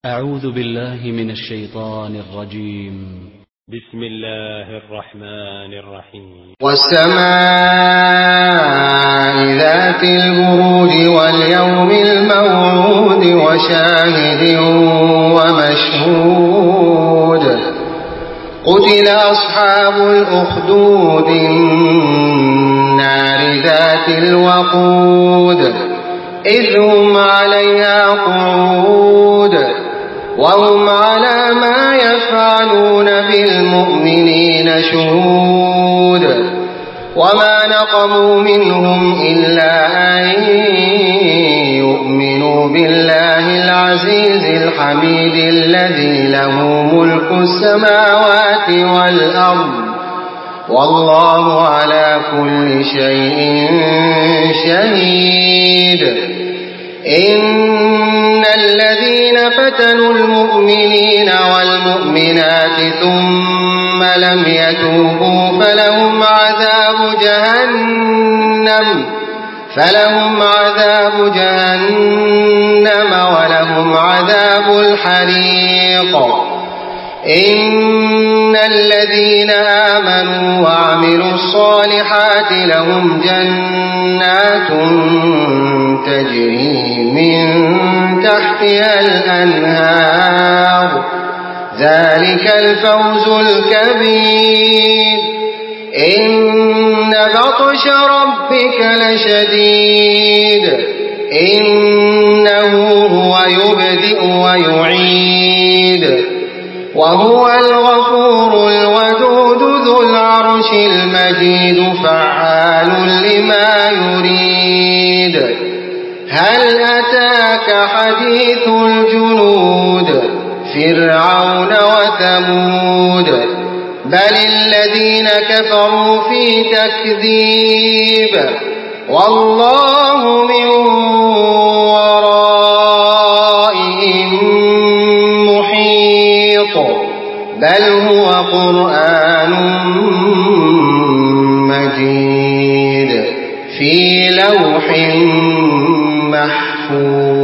أعوذ بالله من الشيطان الرجيم. بسم الله الرحمن الرحيم. والسماء ذات البروج واليوم الموعود وشاهد ومشهود. قتل أصحاب الأخدود النار ذات الوقود إذ هم عليها قعود وهم على ما يفعلون بالمؤمنين شهود. وما نقموا منهم إلا أن يؤمنوا بالله العزيز الحميد الذي له ملك السماوات والأرض والله على كل شيء شهيد. إن الذين فتنوا المؤمنين والمؤمنات ثم لم يتوبوا فلهم عذاب جهنم ولهم عذاب الحريق. إن الذين آمنوا وعملوا الصالحات لهم جنات تجري من تحتها الأنهار ذلك الفوز الكبير. إن بطش ربك لشديد إنه هو يبدئ ويعيد وهو الغفور الودود ذو العرش المجيد فعال لما يريد. هل أتاك حديث الجنود فرعون وثمود بل الذين كفروا في تكذيب والله من ورائهم محيط بل هو قرآن مجيد في لوح محفوظ.